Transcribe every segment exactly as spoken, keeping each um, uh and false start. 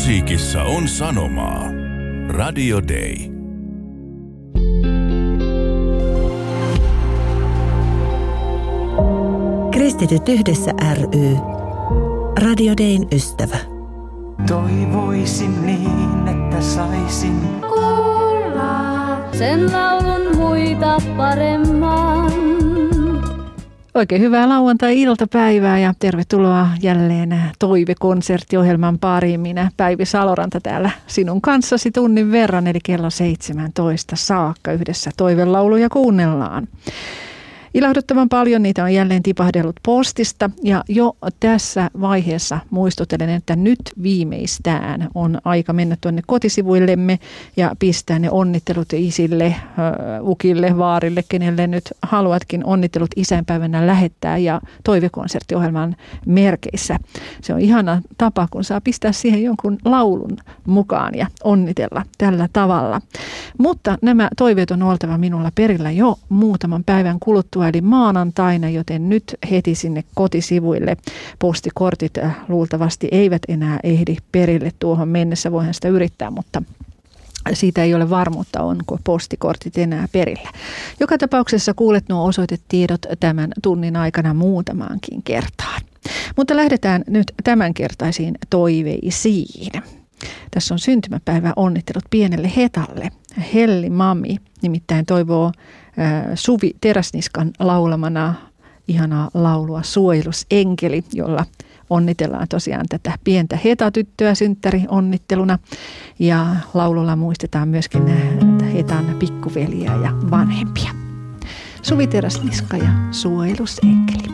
Musiikissa on sanomaa. Radio Day. Kristityt yhdessä ry. Radio Dayn ystävä. Toivoisin niin, että saisin kuulla sen laulun muita paremman. Oikein hyvää lauantai-iltapäivää ja tervetuloa jälleen Toive-konserttiohjelman pariin. Minä Päivi Saloranta täällä sinun kanssasi tunnin verran, eli kello seitsemäntoista saakka yhdessä toivelauluja kuunnellaan. Ilahduttavan paljon niitä on jälleen tipahdellut postista ja jo tässä vaiheessa muistuttelen, että nyt viimeistään on aika mennä tuonne kotisivuillemme ja pistää ne onnittelut isille, ukille, vaarille, kenelle nyt haluatkin onnittelut isänpäivänä lähettää ja toivekonserttiohjelman merkeissä. Se on ihana tapa, kun saa pistää siihen jonkun laulun mukaan ja onnitella tällä tavalla. Mutta nämä toiveet on oltava minulla perillä jo muutaman päivän kuluttua, eli maanantaina, joten nyt heti sinne kotisivuille. Postikortit luultavasti eivät enää ehdi perille tuohon mennessä, voihan sitä yrittää, mutta siitä ei ole varmuutta, onko postikortit enää perillä. Joka tapauksessa kuulet nuo osoitetiedot tämän tunnin aikana muutamaankin kertaan. Mutta lähdetään nyt tämänkertaisiin toiveisiin. Tässä on syntymäpäivä onnittelut pienelle Hetalle. Helli Mami nimittäin toivoo Suvi Teräsniskan laulamana ihanaa laulua Suojelusenkeli, jolla onnitellaan tosiaan tätä pientä Heta-tyttöä synttäri onnitteluna. Ja laululla muistetaan myöskin Hetan pikkuveliä ja vanhempia. Suvi Teräsniska ja Suojelusenkeli.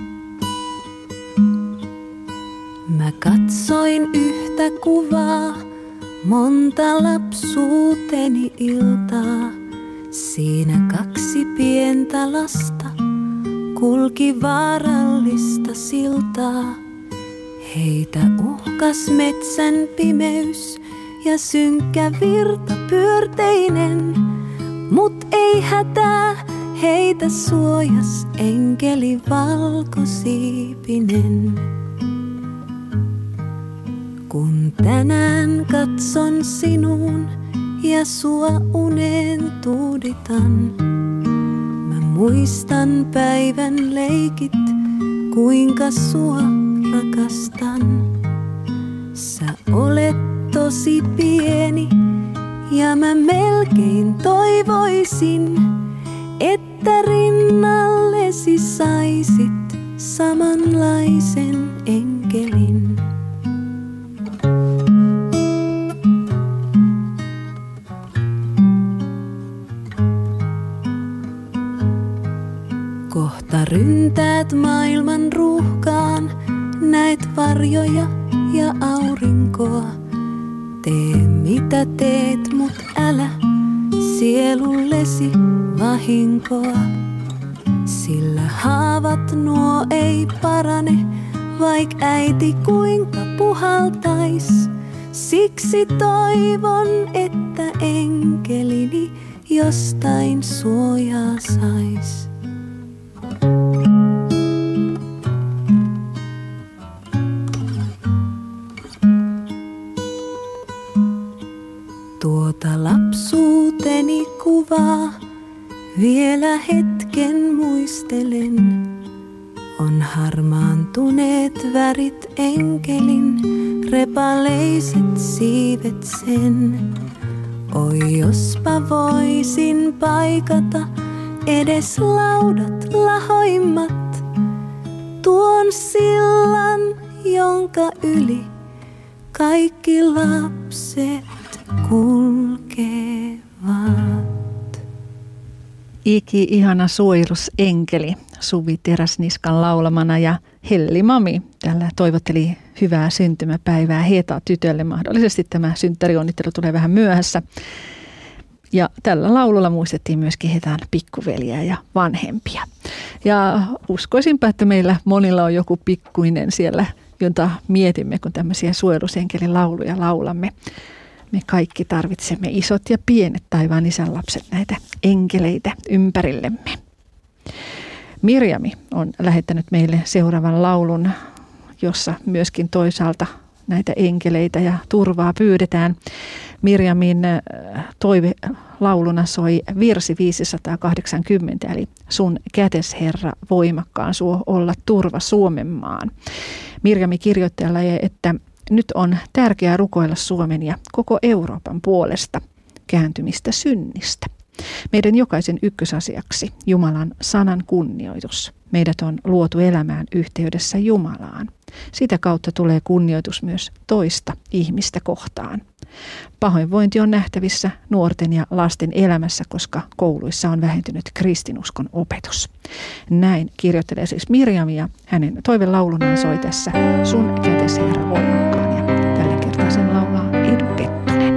Mä katsoin yhtä kuvaa, monta lapsuuteni iltaa. Siinä kaksi pientä lasta kulki vaarallista siltaa. Heitä uhkas metsän pimeys ja synkkä virta pyörteinen. Mut ei hätää, heitä suojas enkeli valkosiipinen. Kun tänään katson sinuun ja sua uneen tuuditan, mä muistan päivän leikit, kuinka sua rakastan. Sä olet tosi pieni ja mä melkein toivoisin, että rinnallesi saisit samanlaisen enkelin. Kohta ryntäät maailman ruuhkaan, näet varjoja ja aurinkoa. Tee mitä teet, mut älä sielullesi vahinkoa. Sillä haavat nuo ei parane, vaik äiti kuinka puhaltais. Siksi toivon, että enkelini jostain suojaa sais. Tuota lapsuuteni kuvaa vielä hetken muistelen. On harmaantuneet värit enkelin, repaleiset siivet sen. Oi jospa voisin paikata edes laudat lahoimmat, tuon sillan, jonka yli kaikki lapset kulkevat. Iki ihana suojelusenkeli Suvi Teräsniskan laulamana ja Helli Mami tällä toivotteli hyvää syntymäpäivää Heta-tytölle. Mahdollisesti tämä synttärionnittelu tulee vähän myöhässä. Ja tällä laululla muistettiin myöskin Hetan pikkuveliä ja vanhempia. Ja uskoisinpä, että meillä monilla on joku pikkuinen siellä, jota mietimme, kun tämmöisiä suojelusenkelin lauluja laulamme. Me kaikki tarvitsemme isot ja pienet taivaan isän lapset, näitä enkeleitä ympärillemme. Mirjami on lähettänyt meille seuraavan laulun, jossa myöskin toisaalta näitä enkeleitä ja turvaa pyydetään. Mirjamin toivelauluna soi virsi viisisataakahdeksankymmentä, eli sun kätes Herra voimakkaan suo olla turva Suomen maan. Mirjami kirjoittajalle, että nyt on tärkeää rukoilla Suomen ja koko Euroopan puolesta kääntymistä synnistä. Meidän jokaisen ykkösasiaksi Jumalan sanan kunnioitus. Meidät on luotu elämään yhteydessä Jumalaan. Sitä kautta tulee kunnioitus myös toista ihmistä kohtaan. Pahoinvointi on nähtävissä nuorten ja lasten elämässä, koska kouluissa on vähentynyt kristinuskon opetus. Näin kirjoittelee siis Mirjami ja hänen toivelaulunaan soi tässä Sun kätes Herra voimakkaan ja tällä kertaa sen laulaa Edu Kettunen.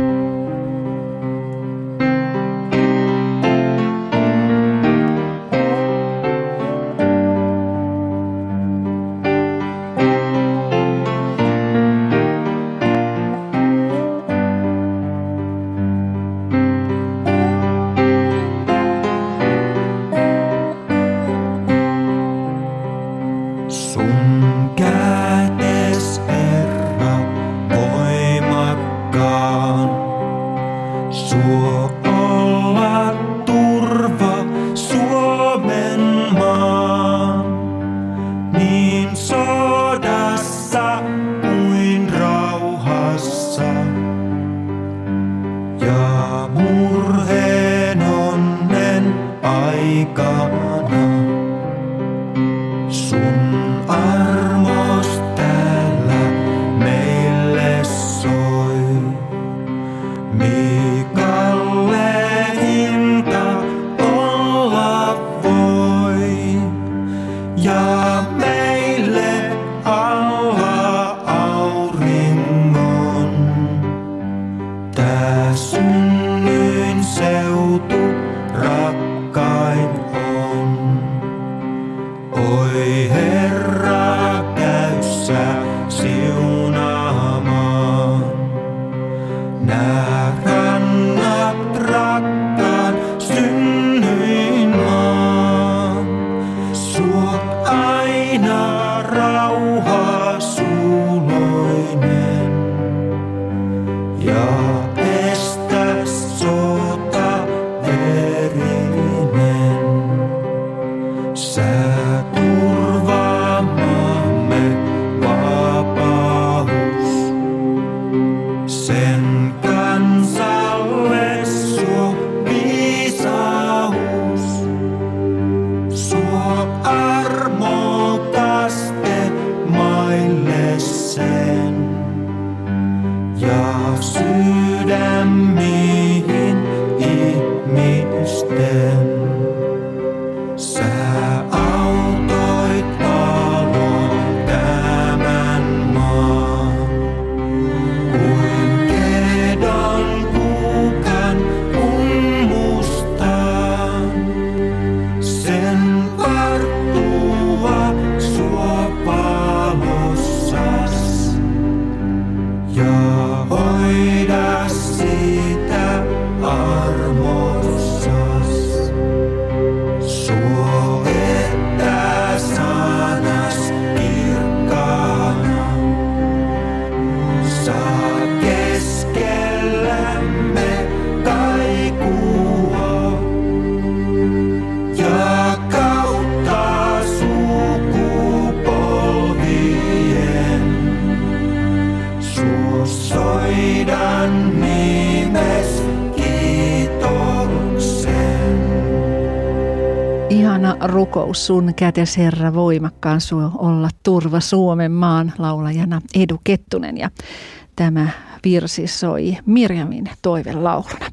Rukous sun kätes Herra voimakkaan suo olla turva Suomen maan, laulajana Edu Kettunen ja tämä virsi soi Mirjamin toivelauluna.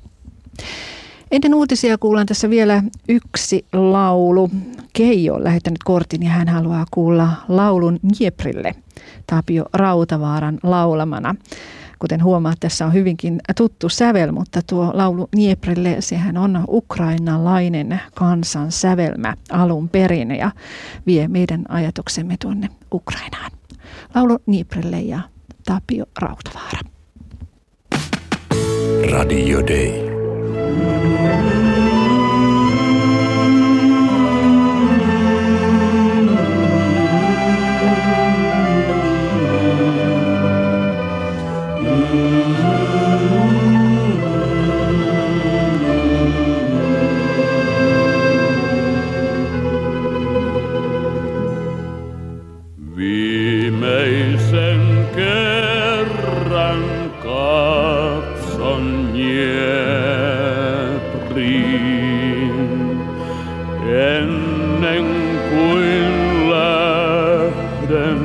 Ennen uutisia kuullaan tässä vielä yksi laulu. Keijo on lähettänyt kortin ja hän haluaa kuulla laulun Dnieprille Tapio Rautavaaran laulamana. Kuten huomaat, tässä on hyvinkin tuttu sävel, mutta tuo laulu Dnieprille, sehän on ukrainalainen kansan sävelmä alun perin ja vie meidän ajatuksemme tuonne Ukrainaan. Laulu Dnieprille ja Tapio Rautavaara. Radio Day. Viimeisen kerran katson Dniepriin, ennen kuin lähden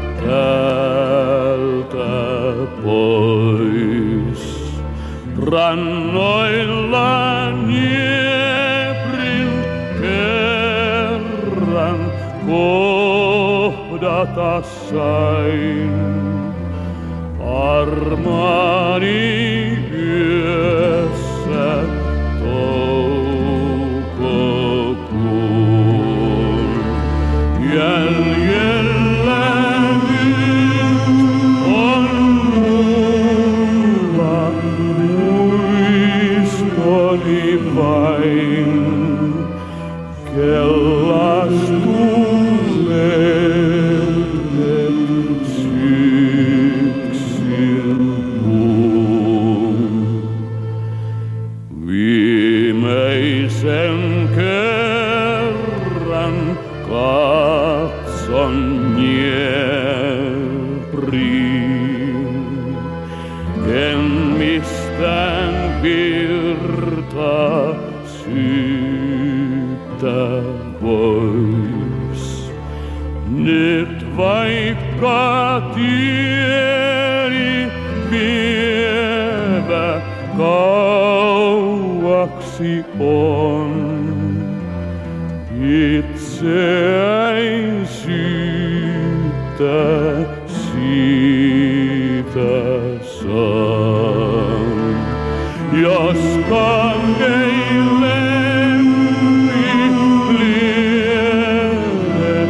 täältä pois. Rannoilla Dnieprin kerran kohdata sain. Armaani yössä toukokuun. Jäljellä nyt on mulla muistoni vain. Kellastuu viimeisen kerran katson Dniepriin, en mistään virtaa syyttää vois. Nyt vaikka tieni vievä kauaksi on, itseäin syytä siitä saan. Joskaan ei lempi liene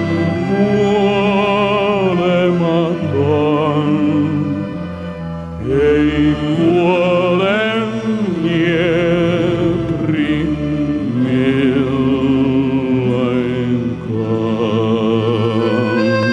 kuolematon, ei kuole Dniepri milloinkaan.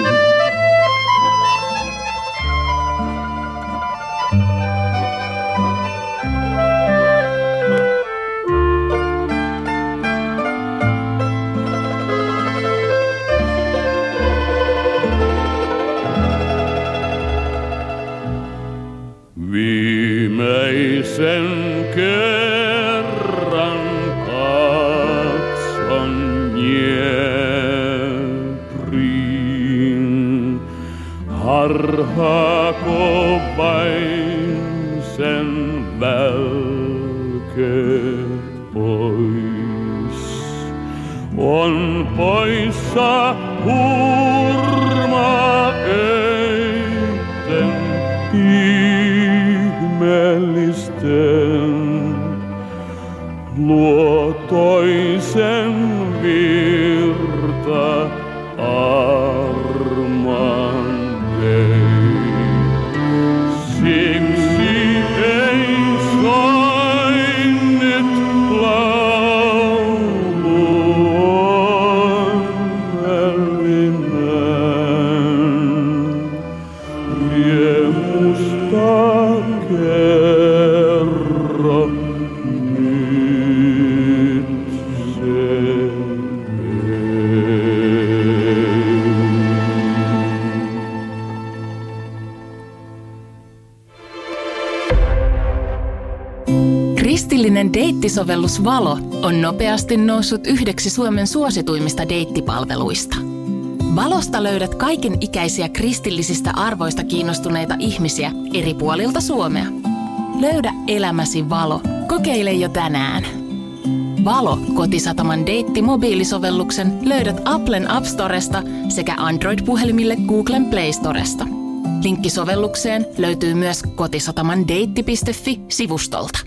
Viimeisen kerran katson Dniepriin, harhaako vain sen välkö pois. On poissa hurma öiden ihmeellisten, luo toisen virta arman vei. Siksi ei soi nyt laulu onnellinen. Riemusta kerro nyt se Kristillinen deittisovellus Valo on nopeasti noussut yhdeksi Suomen suosituimmista deittipalveluista. Valosta löydät kaiken ikäisiä kristillisistä arvoista kiinnostuneita ihmisiä eri puolilta Suomea. Löydä elämäsi valo. Kokeile jo tänään. Valo Kotisataman deitti-mobiilisovelluksen löydät Applen App Storesta sekä Android-puhelimille Googlen Play Storesta. Linkki sovellukseen löytyy myös kotisataman deitti piste fi-sivustolta.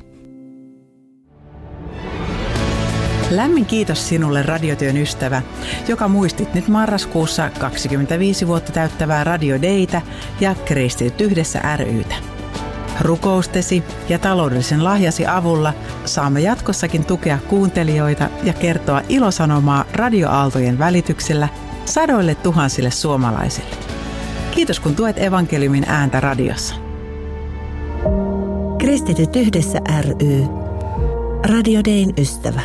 Lämmin kiitos sinulle radiotyön ystävä, joka muistit nyt marraskuussa kaksikymmentäviisi vuotta täyttävää Radio Daytä ja Kristityt yhdessä ry:tä. Rukoustesi ja taloudellisen lahjasi avulla saamme jatkossakin tukea kuuntelijoita ja kertoa ilosanomaa radioaaltojen välityksellä sadoille tuhansille suomalaisille. Kiitos kun tuet evankeliumin ääntä radiossa. Kristityt yhdessä ry. Radio Dayn ystävä.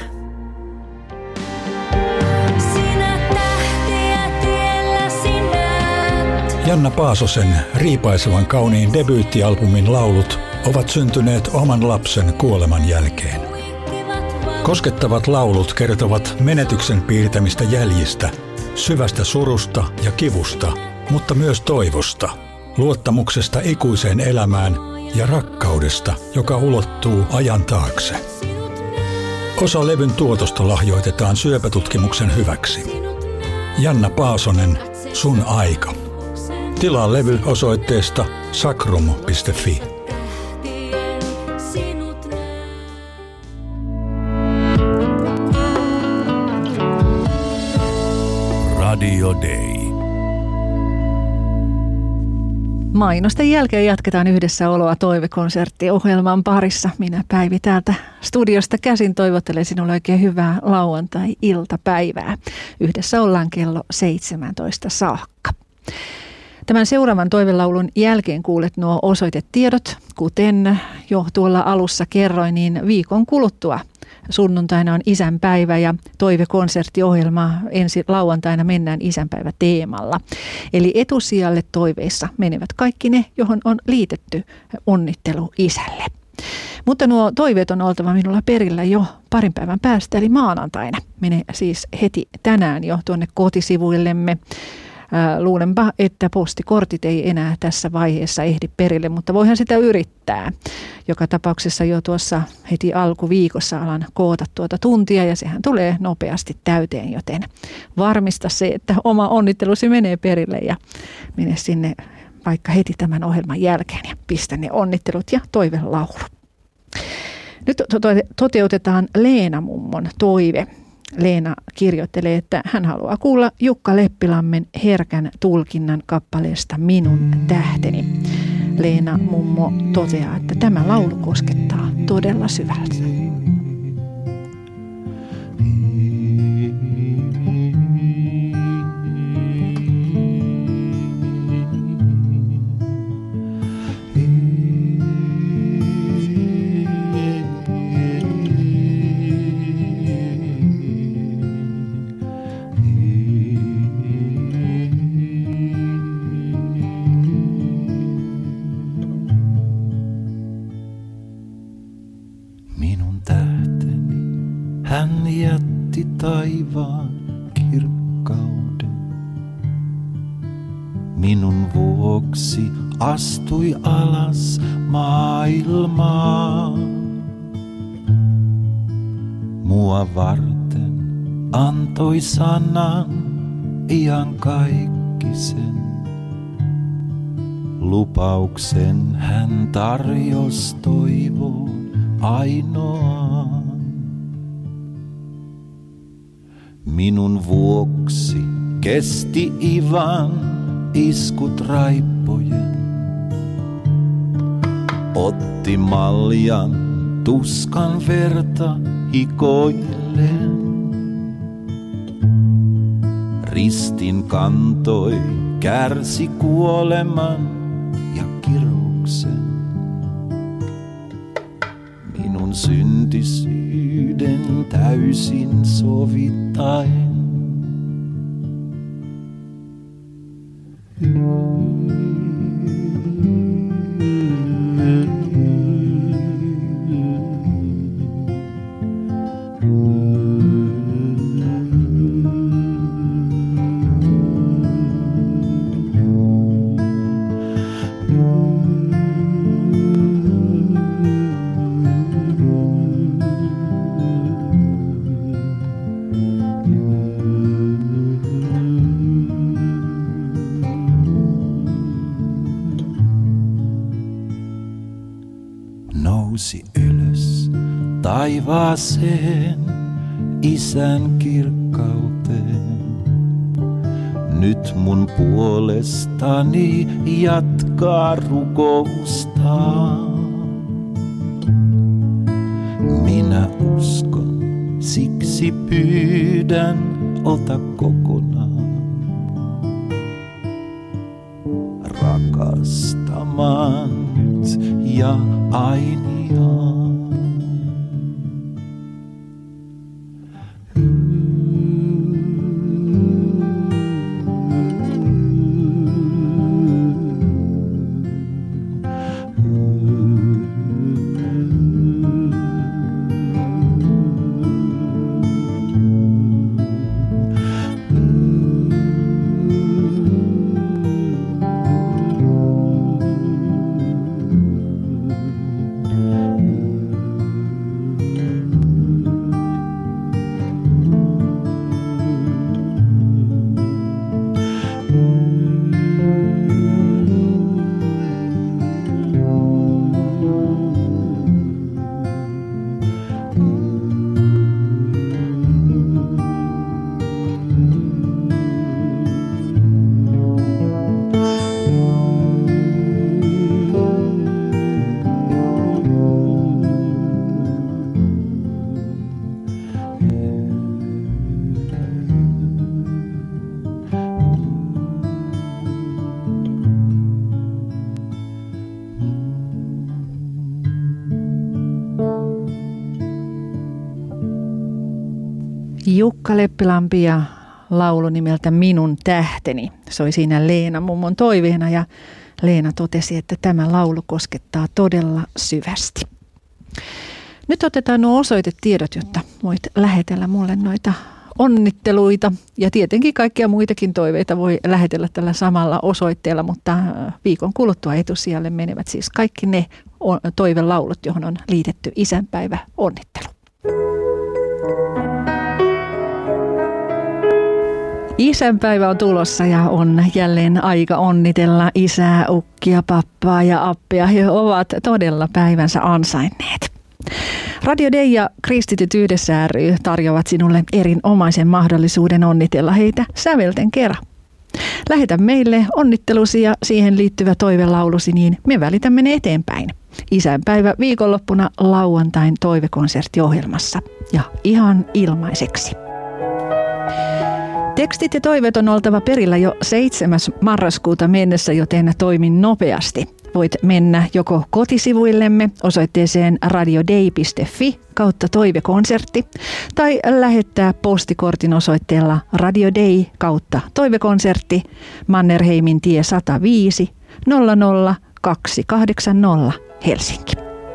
Sinä tähtiä tielläsi näet. Ja Janna Paasosen riipaisevan kauniin debyyttialbumin laulut ovat syntyneet oman lapsen kuoleman jälkeen. Koskettavat laulut kertovat menetyksen piirtämistä jäljistä, syvästä surusta ja kivusta, mutta myös toivosta, luottamuksesta ikuiseen elämään ja rakkaudesta, joka ulottuu ajan taakse. Osa levyn tuotosta lahjoitetaan syöpätutkimuksen hyväksi. Janna Paasonen, sun aika. Tilaa levy osoitteesta sacrum piste fi. Radio Day. Mainosten jälkeen jatketaan yhdessä oloa toivekonserttiohjelman parissa. Minä Päivi täältä studiosta käsin toivottelen sinulle oikein hyvää lauantai-iltapäivää. Yhdessä ollaan kello seitsemäntoista saakka. Tämän seuraavan toivelaulun jälkeen kuulet nuo osoitetiedot, kuten jo tuolla alussa kerroin, niin viikon kuluttua sunnuntaina on isänpäivä ja toivekonserttiohjelma ensi lauantaina mennään isänpäivä teemalla. Eli etusijalle toiveissa menevät kaikki ne, johon on liitetty onnittelu isälle. Mutta nuo toiveet on oltava minulla perillä jo parin päivän päästä, eli maanantaina. Mene siis heti tänään jo tuonne kotisivuillemme. Luulenpa, että postikortit ei enää tässä vaiheessa ehdi perille, mutta voihan sitä yrittää. Joka tapauksessa jo tuossa heti alkuviikossa alan koota tuota tuntia ja sehän tulee nopeasti täyteen, joten varmista se, että oma onnittelusi menee perille ja mene sinne vaikka heti tämän ohjelman jälkeen ja pistä ne onnittelut ja toivelaulu. Nyt toteutetaan Leena-mummon toive. Leena kirjoittelee, että hän haluaa kuulla Jukka Leppilammen herkän tulkinnan kappaleesta Minun tähteni. Leena mummo toteaa, että tämä laulu koskettaa todella syvältä. Hän jätti taivaan kirkkauden. Minun vuoksi astui alas maailmaa. Mua varten antoi sanan iankaikkisen. Lupauksen hän tarjosi toivoon ainoaan. Minun vuoksi kesti Ivan iskut raippojen. Otti maljan tuskan verta hikoillen. Ristin kantoi, kärsi kuoleman ja kiroksen. Minun syntisyyden täysin sovittaen. Nousi ylös taivaaseen isän kirkkauteen. Nyt mun puolestani jatkaa rukoustaan. Minä uskon, siksi pyydän, ota kokonaan. Rakastamaan nyt ja ainiaan. Jukka Leppilampi ja laulu nimeltä Minun tähteni. Se oli siinä Leena mummon toiveena ja Leena totesi, että tämä laulu koskettaa todella syvästi. Nyt otetaan nuo osoitetiedot, jotta voit lähetellä mulle noita onnitteluita ja tietenkin kaikkia muitakin toiveita voi lähetellä tällä samalla osoitteella, mutta viikon kuluttua etusijalle menevät siis kaikki ne toivelaulut, johon on liitetty isänpäivä onnittelu. Isänpäivä on tulossa ja on jälleen aika onnitella isää, ukkia, pappaa ja appia. He ovat todella päivänsä ansainneet. Radio Day ja Kristityt yhdessä ry tarjoavat sinulle erinomaisen mahdollisuuden onnitella heitä sävelten kerran. Lähetä meille onnittelusi ja siihen liittyvä toivelaulusi, niin me välitämme ne eteenpäin. Isänpäivä viikonloppuna lauantain toivekonserttiohjelmassa ja ihan ilmaiseksi. Tekstit ja toiveet on oltava perillä jo seitsemäs marraskuuta mennessä, joten toimin nopeasti. Voit mennä joko kotisivuillemme osoitteeseen radiodei piste fi kautta toivekonsertti tai lähettää postikortin osoitteella radiodei kautta toivekonsertti Mannerheimin tie sata viisi nolla nolla kaksi kahdeksan nolla Helsinki.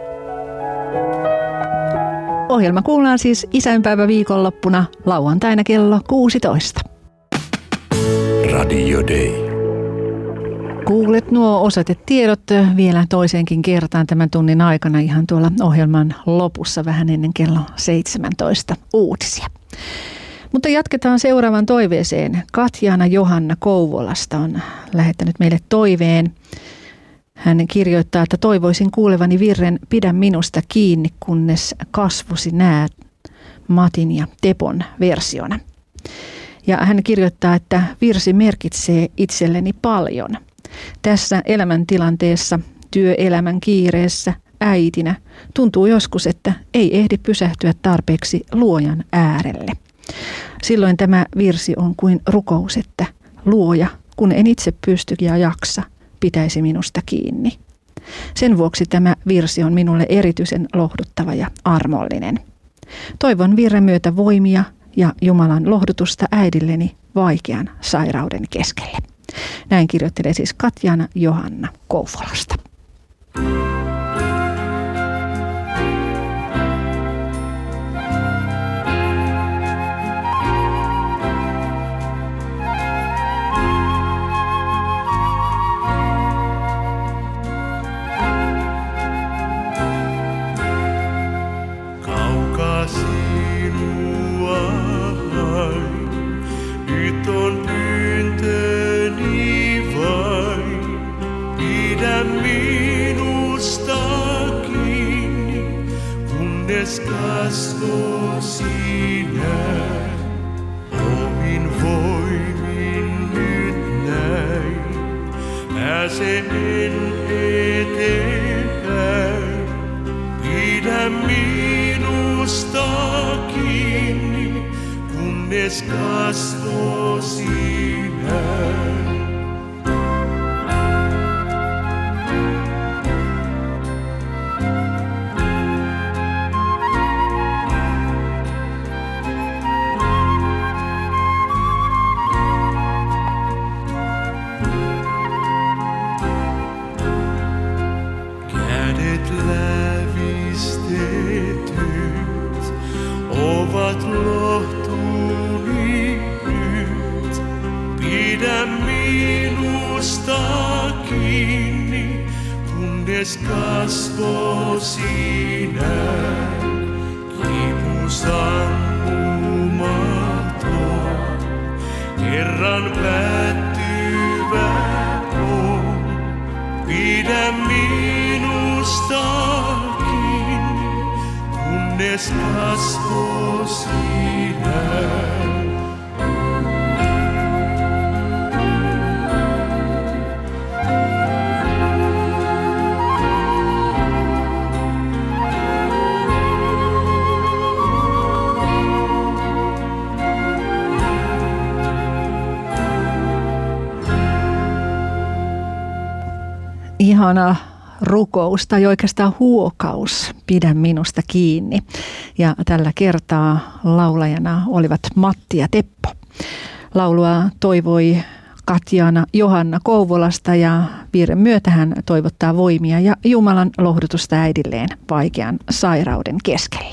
Ohjelma kuullaan siis isänpäivä viikonloppuna lauantaina kello kuusitoista. Radio Day. Kuulet nuo osoitetiedot vielä toiseenkin kertaan tämän tunnin aikana ihan tuolla ohjelman lopussa vähän ennen kello seitsemäntoista uutisia. Mutta jatketaan seuraavan toiveeseen. Katjana Johanna Kouvolasta on lähettänyt meille toiveen. Hän kirjoittaa, että toivoisin kuulevani virren Pidä minusta kiinni, kunnes kasvosi näet Matin ja Tepon versiona. Ja hän kirjoittaa, että virsi merkitsee itselleni paljon. Tässä elämäntilanteessa, työelämän kiireessä, äitinä tuntuu joskus, että ei ehdi pysähtyä tarpeeksi luojan äärelle. Silloin tämä virsi on kuin rukous, että luoja, kun en itse pysty ja jaksa, pitäisi minusta kiinni. Sen vuoksi tämä virsi on minulle erityisen lohduttava ja armollinen. Toivon virren myötä voimia ja Jumalan lohdutusta äidilleni vaikean sairauden keskelle. Näin kirjoittelee siis Katjana Johanna Kouvolasta. Kasvo sinä, omin voimin nyt näin, pääsen eteenpäin. Pidä minusta kiinni, kunnes kasvo sinä. Kasvo sinä, kipu sammumaton, kerran päättyvä on. Pidä minusta kiinni, kunnes kasvo sinä. Ihana rukous tai oikeastaan huokaus, Pidä minusta kiinni. Ja tällä kertaa laulajana olivat Matti ja Teppo. Laulua toivoi Katjana Johanna Kouvolasta ja piirren myötä hän toivottaa voimia ja Jumalan lohdutusta äidilleen vaikean sairauden keskelle.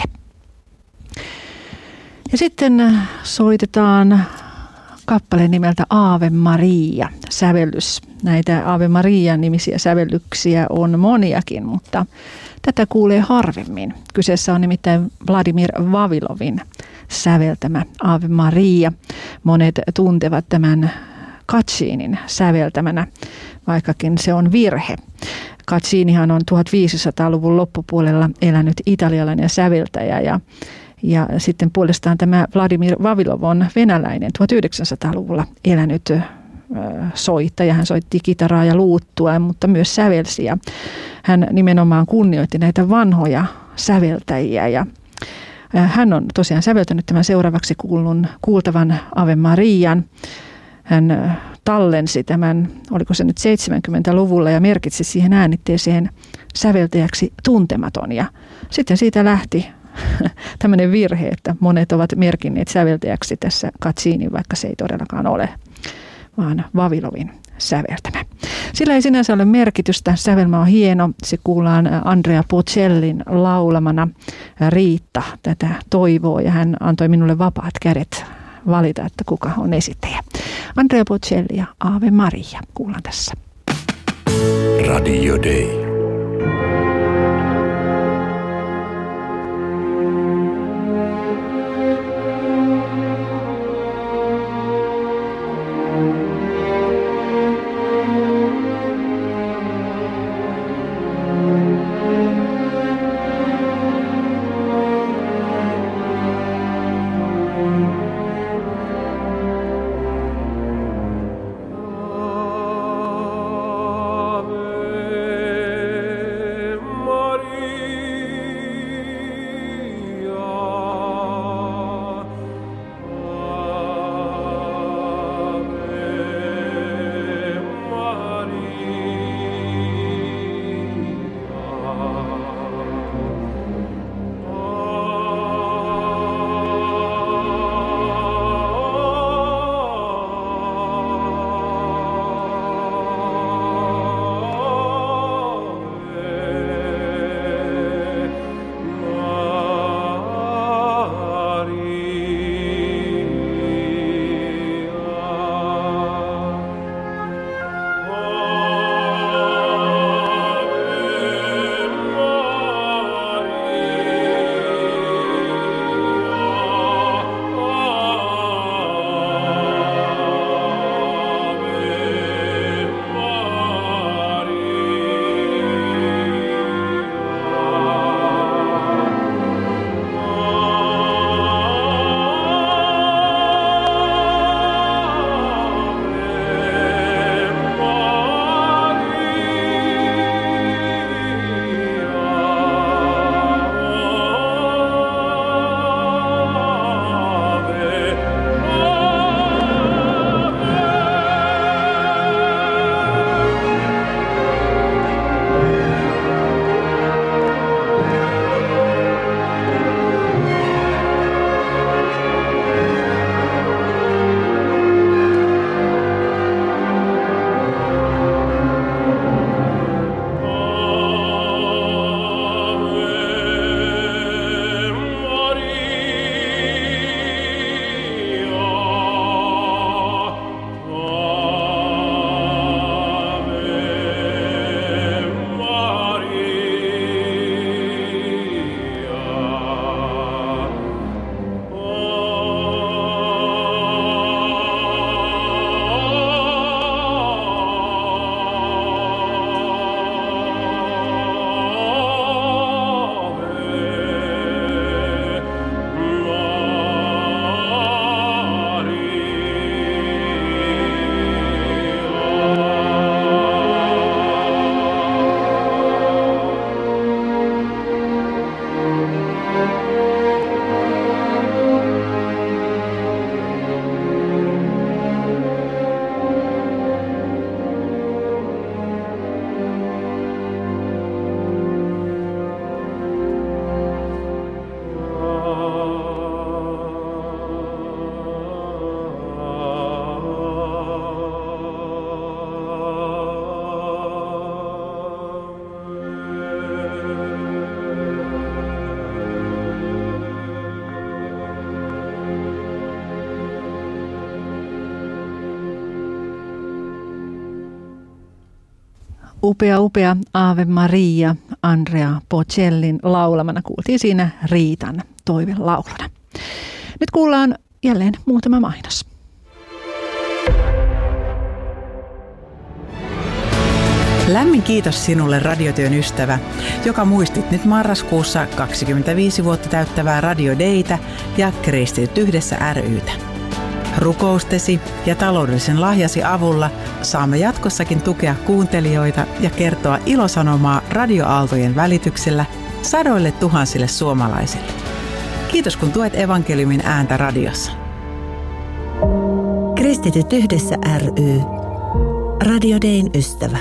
Ja sitten soitetaan kappale nimeltä Ave Maria, sävellys. Näitä Ave Maria nimisiä sävellyksiä on moniakin, mutta tätä kuulee harvemmin. Kyseessä on nimittäin Vladimir Vavilovin säveltämä Ave Maria. Monet tuntevat tämän Caccinin säveltämänä, vaikkakin se on virhe. Caccinihan on tuhatviisisataaluvun loppupuolella elänyt italialainen säveltäjä ja Ja sitten puolestaan tämä Vladimir Vavilov on venäläinen tuhatyhdeksänsataaluvulla elänyt ö, soittaja. Hän soitti kitaraa ja luuttua, mutta myös sävelsi. Ja hän nimenomaan kunnioitti näitä vanhoja säveltäjiä. Ja hän on tosiaan säveltänyt tämän seuraavaksi kuulun, kuultavan Ave Marian. Hän tallensi tämän, oliko se nyt seitsemänkymmentäluvulla ja merkitsi siihen äänitteeseen säveltäjäksi tuntematon. Ja sitten siitä lähti tämmöinen virhe, että monet ovat merkinneet säveltäjäksi tässä Caccinin, vaikka se ei todellakaan ole, vaan Vavilovin säveltämä. Sillä ei sinänsä ole merkitystä. Sävelmä on hieno. Se kuullaan Andrea Bocellin laulamana. Riitta tätä toivoo ja hän antoi minulle vapaat kädet valita, että kuka on esittäjä. Andrea Bocelli ja Ave Maria kuullaan tässä. Radio Day. Ave Upea, upea Ave Maria Andrea Bocellin laulamana kuultiin siinä Riitan toivelauluna. Nyt kuullaan jälleen muutama mainos. Lämmin kiitos sinulle radiotyön ystävä, joka muistit nyt marraskuussa kaksikymmentäviisi vuotta täyttävää Radio Daytä ja Kristityt yhdessä ry:tä. Rukoustesi ja taloudellisen lahjasi avulla saamme jatkossakin tukea kuuntelijoita ja kertoa ilosanomaa radioaaltojen välityksellä sadoille tuhansille suomalaisille. Kiitos kun tuet evankeliumin ääntä radiossa. Kristityt yhdessä ry. Radio Dayn ystävä.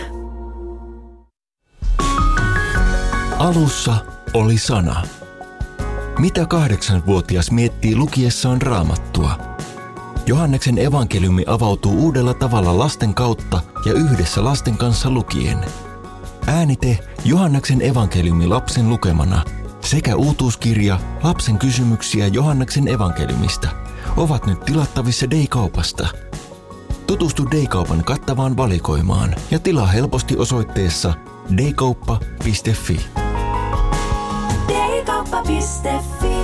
Alussa oli sana. Mitä kahdeksanvuotias miettii lukiessaan Raamattua? Johanneksen evankeliumi avautuu uudella tavalla lasten kautta ja yhdessä lasten kanssa lukien. Äänite Johanneksen evankeliumi lapsen lukemana sekä uutuuskirja Lapsen kysymyksiä Johanneksen evankeliumista ovat nyt tilattavissa Day-kaupasta. Tutustu Day-kaupan kattavaan valikoimaan ja tilaa helposti osoitteessa daykauppa piste fi. daykauppa piste fi.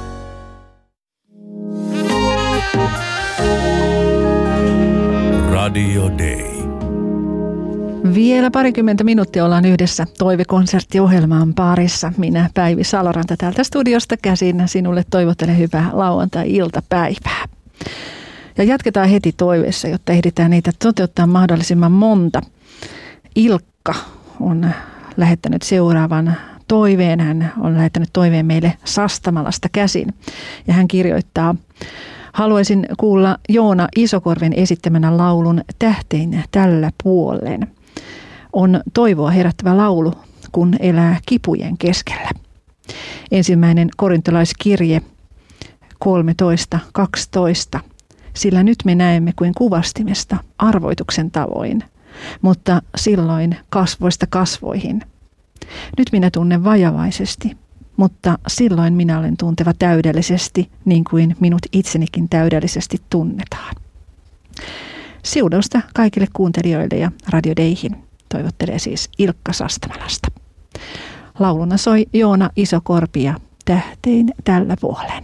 Radio Day. Vielä parikymmentä minuuttia ollaan yhdessä toivekonserttiohjelman parissa. Minä Päivi Saloranta täältä studiosta käsin. Sinulle toivottelen hyvää lauantai-iltapäivää. Ja jatketaan heti toiveessa, jotta ehditään niitä toteuttaa mahdollisimman monta. Ilkka on lähettänyt seuraavan toiveen. Hän on lähettänyt toiveen meille Sastamalasta käsin. Ja hän kirjoittaa: haluaisin kuulla Joona Isokorven esittämänä laulun Tähtein tällä puolen. On toivoa herättävä laulu, kun elää kipujen keskellä. Ensimmäinen korintolaiskirje kolmetoista kaksitoista. Sillä nyt me näemme kuin kuvastimesta arvoituksen tavoin, mutta silloin kasvoista kasvoihin. Nyt minä tunnen vajavaisesti, mutta silloin minä olen tunteva täydellisesti, niin kuin minut itsenikin täydellisesti tunnetaan. Siunausta kaikille kuuntelijoille ja Radio Dayhin, toivottelee siis Ilkka Sastamalasta. Lauluna soi Joona Isokorpi ja Tähtein tällä puolen.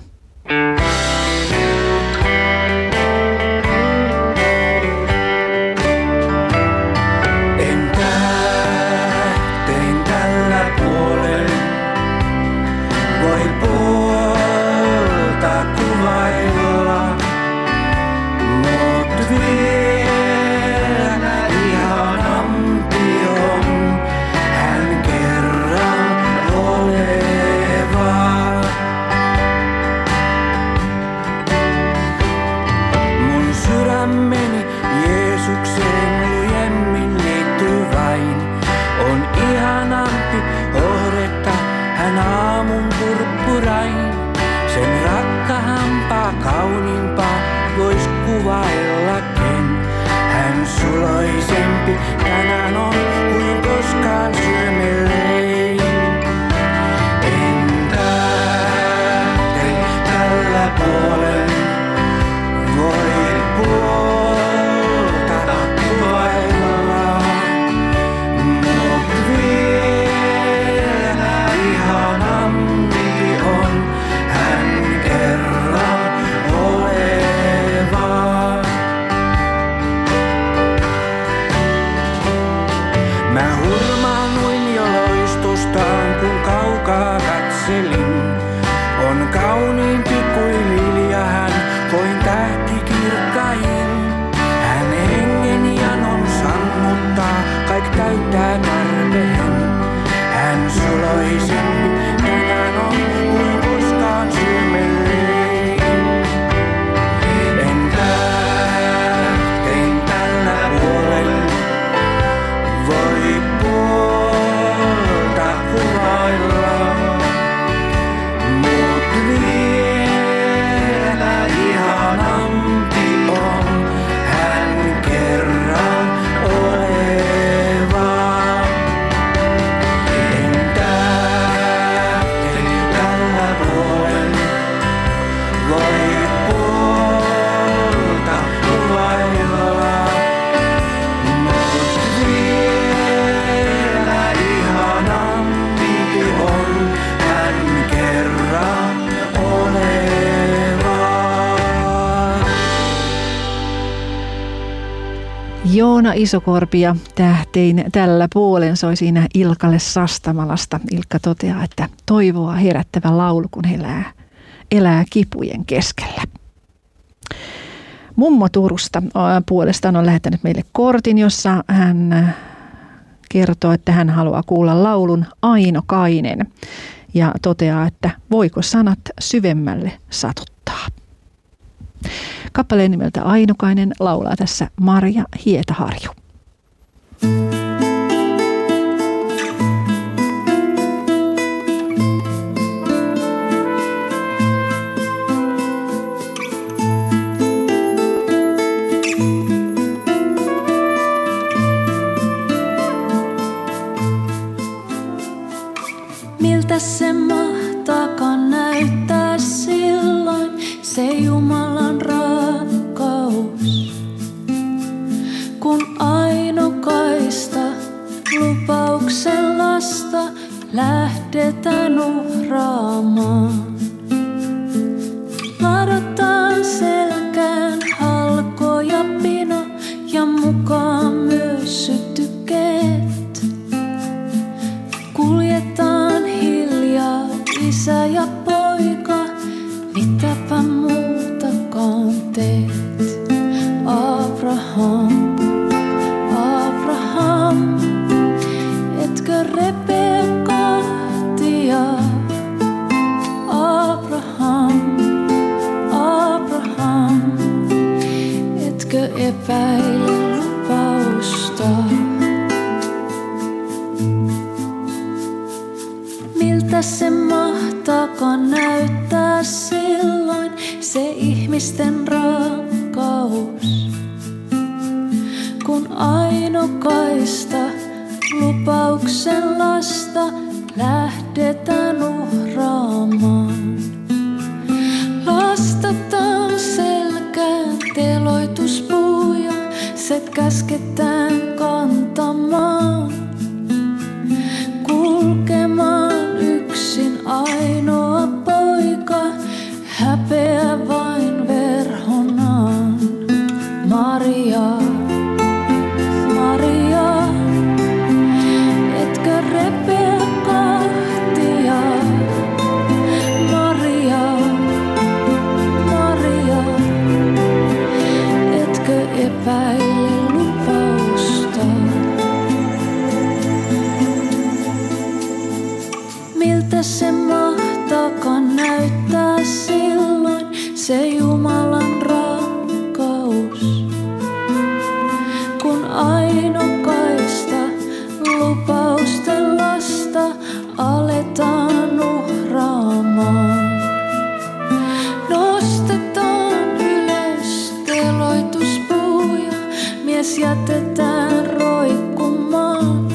Tänään on kuin koskaan syömellein. Entä te tällä puolen voi puolta kuvailla, mut vielä ihanampi on hän kerran oleva. Mä hurmaanuin jo loistustaan, kun kaukaa katselin. On kauniimpi kuin lilja hän, koin tähti kirkkain. Hän hengen janon sammuttaa, kaik täyttää tarpeen. Hän suloisempi tänään on kuin koskaan syömellein. Entä tein tällä puolen voi puolta kuvailla, Joona Isokorpi ja tähtein tällä puolen soi siinä Ilkalle Sastamalasta. Ilkka toteaa, että toivoa herättävä laulu, kun elää, elää kipujen keskellä. Mummo Turusta puolestaan on lähettänyt meille kortin, jossa hän kertoo, että hän haluaa kuulla laulun Ainokainen ja toteaa, että voiko sanat syvemmälle satuttaa. Kappaleen nimeltä Ainokainen laulaa tässä Marja Hietaharju. Miltä se mahtaakaan näyttää silloin, se Jumalan rakkaus, kun ainokaista lupauksen lasta lähdetään uhraamaan. Ladataan selkään halko ja pino ja mukaan myös sytykeet. Kuljetaan hiljaa isä ja poika, mitäpä muutakaan teet. Abraham, Abraham, etkö repeä kahtia? Abraham, Abraham, etkö epäile lupausta? Miltä se mahtaakaan näyttää silloin, se ihmisten rakkaus, kun ainokaista lupauksen lasta lähdetään uhraamaan. Lastataan selkään teloituspuu ja se käsketään kantamaan. Kulkemaan yksin ainoa poika, häpeä vain verhonaan. Maria, Maria, etkö repeä kahtia? Maria, Maria, etkö epäile lupausta? Miltä se mahtaakaan näyttää silloin, se Jumalan rakkaus, kun ainokaista lupausten lasta aletaan uhraamaan. Nostetaan ylös teloituspuu ja mies jätetään roikkumaan,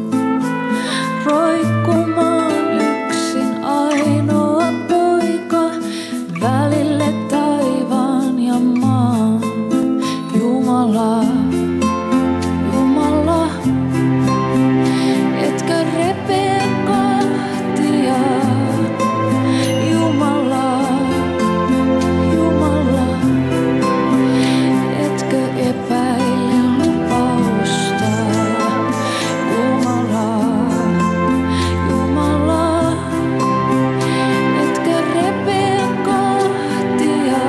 roikkumaan yksin ainoa poika, välille taivaan ja maan. Jumala, Jumala, etkö repeä kahtia? Jumala, Jumala, etkö epäile lupausta? Jumala, Jumala, etkö repeä kahtia?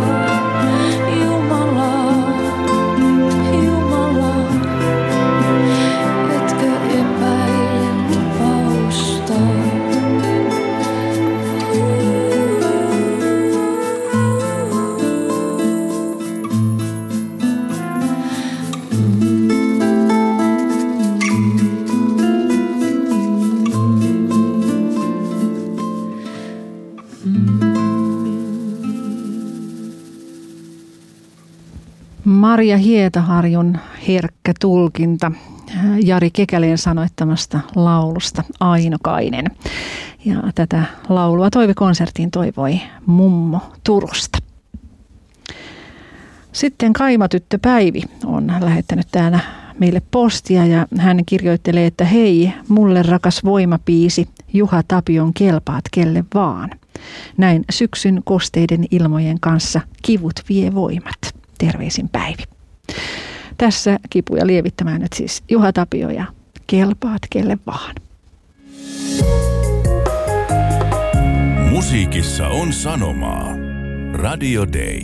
Jumala, Jumala, etkö epäile lupausta? Marja Hietaharjun herkkä tulkinta Jari Kekäleen sanoittamasta laulusta Ainokainen. Ja tätä laulua toivekonserttiin toivoi Mummo Turusta. Sitten Kaimatyttö Päivi on lähettänyt täällä meille postia ja hän kirjoittelee, että hei, mulle rakas voimapiisi, Juha Tapion kelpaat kelle vaan. Näin syksyn kosteiden ilmojen kanssa kivut vie voimat. Terveisin Päivi. Tässä kipuja lievittämään nyt siis Juha Tapio ja Kelpaat kelle vaan. Musiikissa on sanomaa. Radio Day.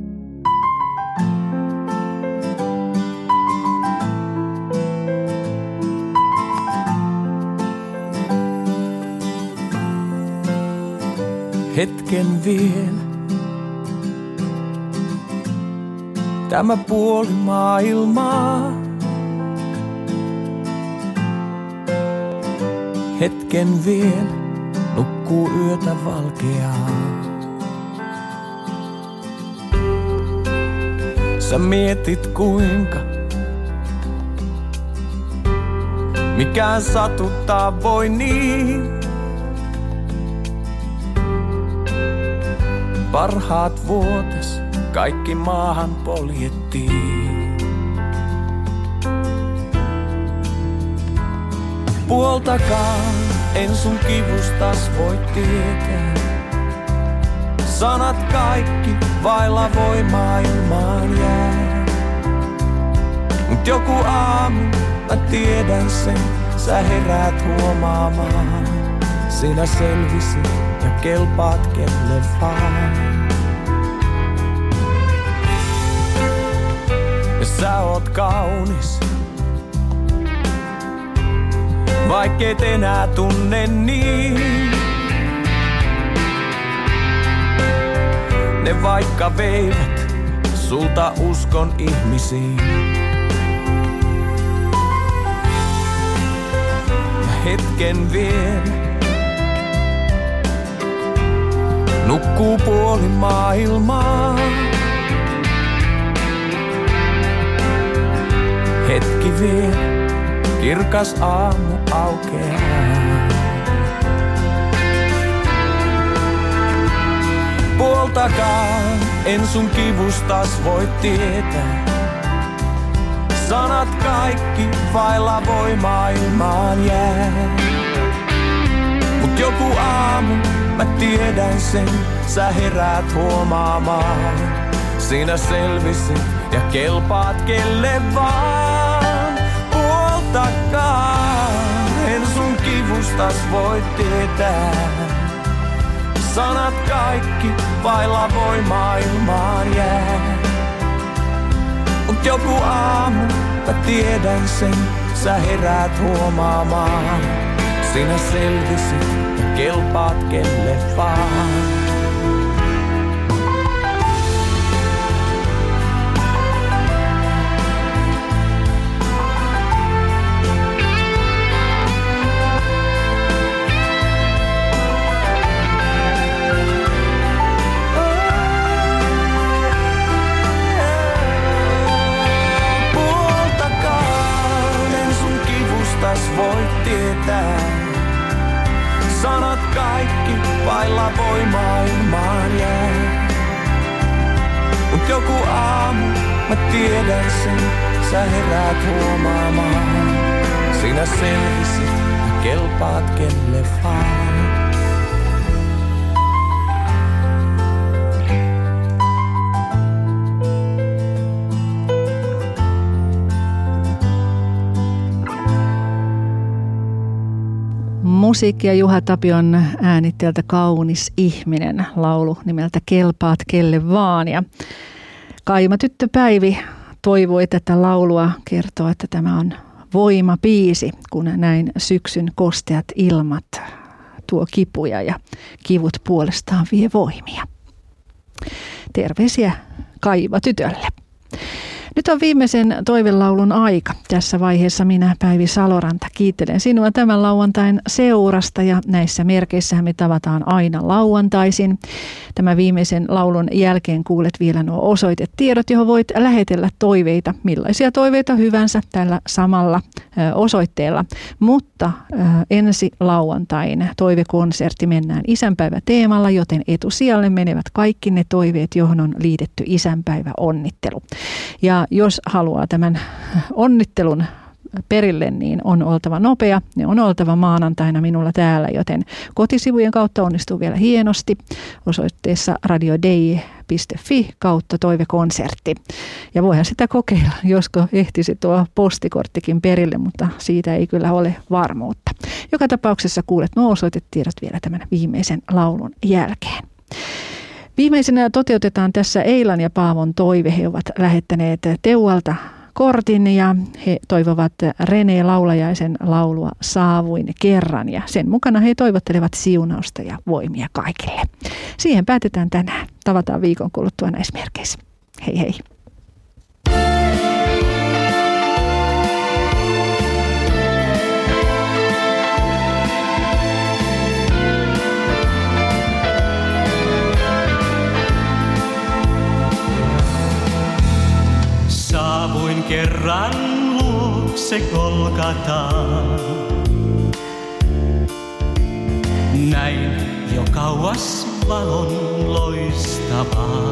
Hetken vielä. Tämä puoli maailmaa. Hetken vielä nukkuu yötä valkeaa. Sä mietit kuinka mikään satuttaa voi niin. Parhaat vuotes kaikki maahan poljettiin. Puoltakaan en sun kivustas voi tietää. Sanat kaikki vailla voimaa ilmaan jää. Mut joku aamu mä tiedän sen, sä heräät huomaamaan. Sinä selvisit ja kelpaat kelle vaan. Ja sä oot kaunis, vaikket enää tunne niin. Ne vaikka veivät sulta uskon ihmisiin. Ja hetken vielä nukkuu puoli maailmaa. Hetki vielä, kirkas aamu aukeaa. Puoltakaan en sun kivustas voi tietää. Sanat kaikki vailla voimaa ilmaan jää. Mut joku aamu mä tiedän sen, sä heräät huomaamaan. Sinä selvisit ja kelpaat kelle vaan. Puoltakaan en sun kivustas voi tietää. Sanat kaikki vailla voimaa ilmaan jää. Mut joku aamu mä tiedän sen, sä heräät huomaamaan. Sinä selvisit ja kelpaat kelle vaan. Voit tietää. Sanat kaikki vailla voimaa ilmaan jää. Mut joku aamu mä tiedän sen, sä heräät huomaamaan. Sinä selvisit ja kelpaat kelle vaan. Musiikki ja Juha Tapion äänitteeltä Kaunis ihminen, laulu nimeltä Kelpaat kelle vaan. Ja Kaima tyttö Päivi toivoi tätä laulua, kertoo, että tämä on voimabiisi, kun näin syksyn kosteat ilmat tuo kipuja ja kivut puolestaan vie voimia. Terveisiä Kaima tytölle. Nyt on viimeisen toivelaulun aika. Tässä vaiheessa minä, Päivi Saloranta, kiittelen sinua tämän lauantain seurasta ja näissä merkeissähän me tavataan aina lauantaisin. Tämän viimeisen laulun jälkeen kuulet vielä nuo osoitetiedot, johon voit lähetellä toiveita, millaisia toiveita hyvänsä tällä samalla osoitteella. Mutta ensi lauantain toivekonsertti mennään isänpäiväteemalla, joten etusijalle menevät kaikki ne toiveet, johon on liitetty isänpäiväonnittelu. Ja jos haluaa tämän onnittelun perille, niin on oltava nopea. Ne on oltava maanantaina minulla täällä, joten kotisivujen kautta onnistuu vielä hienosti osoitteessa radiodei piste fi kautta toivekonsertti. Ja voihan sitä kokeilla, josko ehtisi tuo postikorttikin perille, mutta siitä ei kyllä ole varmuutta. Joka tapauksessa kuulet nuo osoitetiedot vielä tämän viimeisen laulun jälkeen. Viimeisenä toteutetaan tässä Eilan ja Paavon toive. He ovat lähettäneet Teualta kortin ja he toivovat Rene Laulajaisen laulua Saavuin kerran ja sen mukana he toivottelevat siunausta ja voimia kaikille. Siihen päätetään tänään. Tavataan viikon kuluttua näissä merkeissä. Hei hei! Saavuin kerran luokse Golgataan. Näin jo kauas valon loistavaa.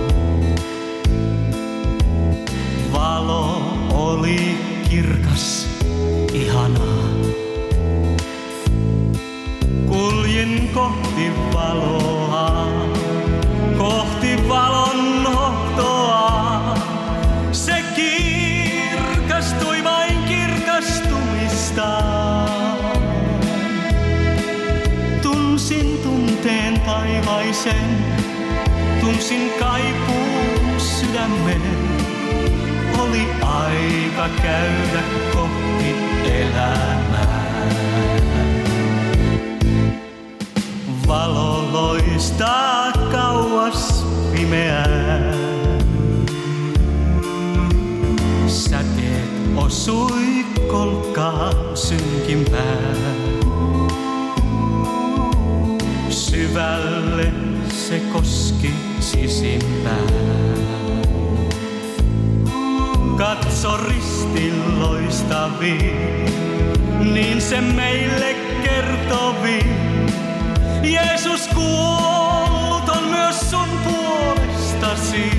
Valo oli kirkas, ihanaa. Kuljin kohti valoa, kohti valon hohtoa. Se kirkastui vain kirkastumistaan. Tunsin tunteen taivaisen, tunsin kaipuun sydämen. Oli aika käydä kohti elämää. Valo loistaa kauas pimeää. Säteet osui kolkkaan synkimpään. Syvälle se koski sisimpään. Katso ristin loistaviin, niin se meille kertovi. Jeesus kuollut on myös sun puolestasi.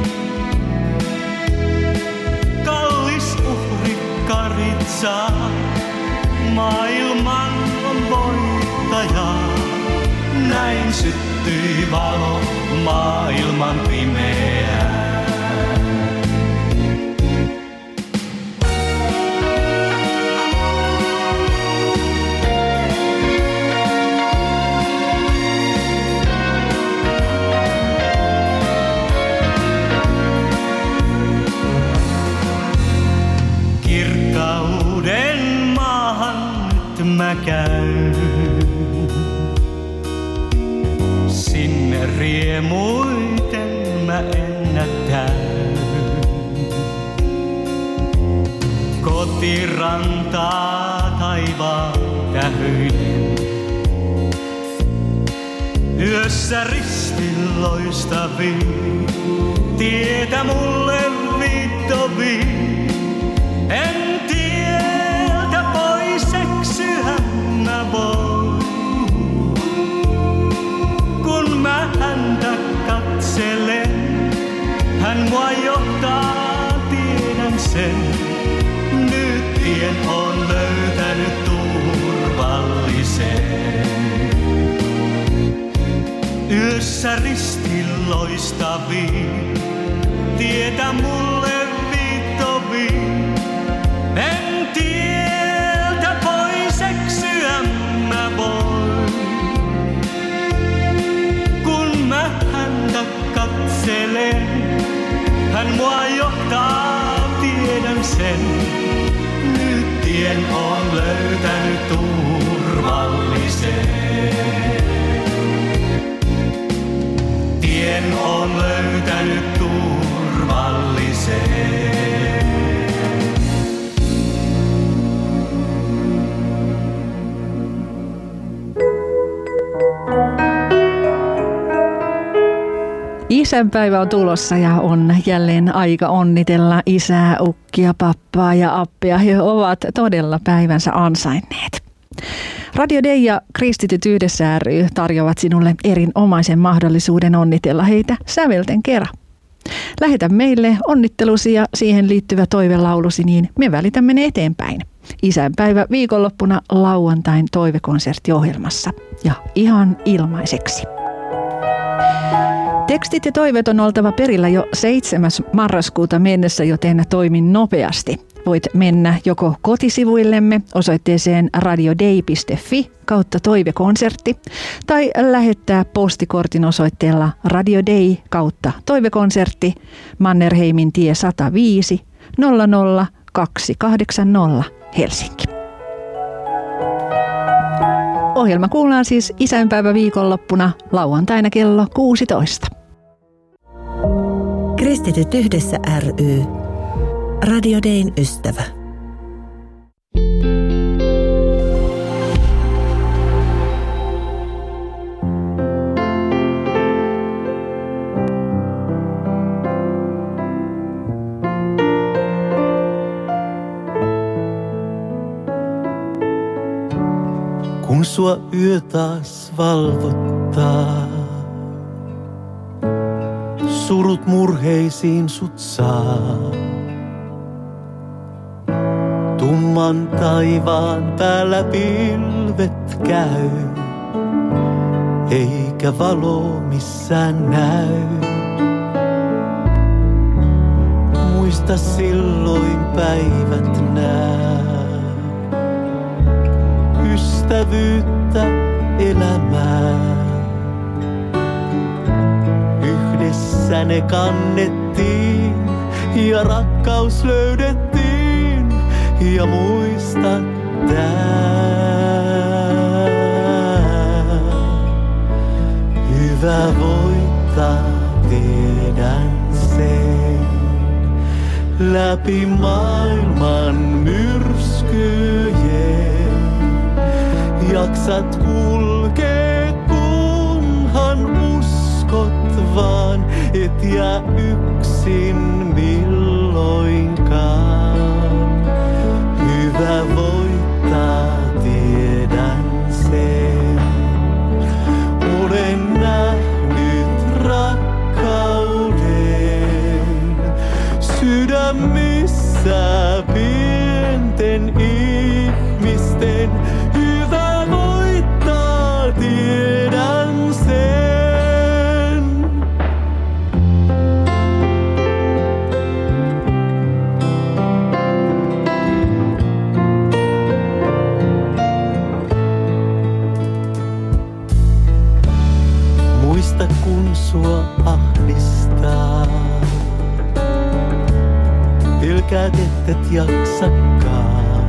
Kallis uhri karitsaa, maailman voittaja. Näin syttyi valo maailman pimeään. Kirkkauden maahan nyt mä käyn. Sinne riemuiten mä ennätän. Kotirantaa taivaan tähyinen. Yössä ristin loistaviin, tietä mulle viittoviin. En tieltä pois eksyä mä voin. Kun mä häntä katselen, hän mua johtaa, tiedän sen. Nyt tien on löytänyt turvallisen. Yössä ristin loistaviin, tietä mulle viittoviin. En tieltä pois eksyä mä voin. Kun mä häntä katselen, hän mua johtaa, tiedän sen. Nyt tien on löytänyt turvallisen. Tien on löytänyt turvallisen. Isänpäivä on tulossa ja on jälleen aika onnitella isää, ukkia, pappaa ja appia. He ovat todella päivänsä ansainneet. Radio Dei ja Kristityt yhdessä ry tarjoavat sinulle erinomaisen mahdollisuuden onnitella heitä sävelten kera. Lähetä meille onnittelusi ja siihen liittyvä toivelaulusi, niin me välitämme ne eteenpäin. Isänpäivä viikonloppuna lauantain toivekonserttiohjelmassa ja ihan ilmaiseksi. Tekstit ja toiveet on oltava perillä jo seitsemäs marraskuuta mennessä, joten toimin nopeasti. Voit mennä joko kotisivuillemme osoitteeseen radiodei piste fi kautta toivekonsertti tai lähettää postikortin osoitteella radiodei kautta toivekonsertti Mannerheimin tie sata viisi nolla nolla kaksi kahdeksan nolla Helsinki. Ohjelma kuullaan siis isänpäivä viikonloppuna lauantaina kello kuusitoista. Kristityt yhdessä ry. Radio Dein ystävä. Kun sua yö taas valvottaa, surut murheisiin sut saa. Tumman taivaan päällä pilvet käy, eikä valo missään näy. Muista silloin päivät nää, ystävyyttä, elämää. Yhdessä ne kannettiin ja rakkaus löydettiin. Ja muista tää, hyvä voittaa, tiedän sen. Läpi maailman myrskyjen jaksat kulkea, kunhan uskot vaan, et jää yksin milloinkaan. Hyvä voittaa, tiedän sen. Olen nähnyt rakkauden sydämissä pienten ihmisten. Hyvä voittaa, tiedän sen. Kun sua ahdistaa, pelkäät ettet jaksakaan.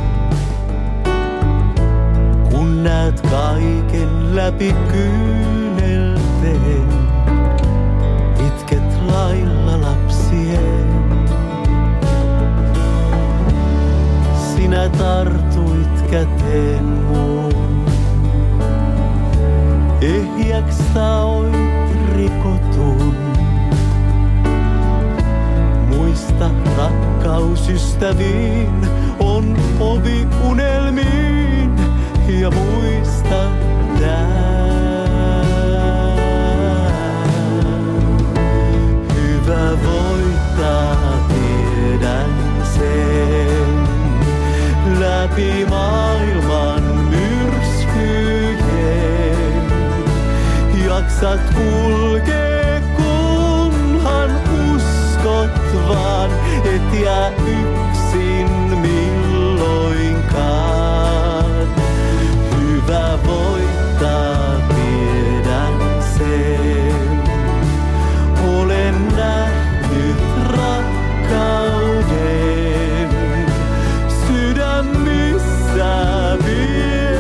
Kun näet kaiken läpi kyynelten, itket lailla lapsien. Sinä tartuit käteen muun. Ehjäks taoit rikotun. Muista, rakkaus ystäviin on ovi unelmiin. Ja muista tää, hyvä voittaa, tiedän sen. Läpi maailman myrskyjen jaksat kuulla.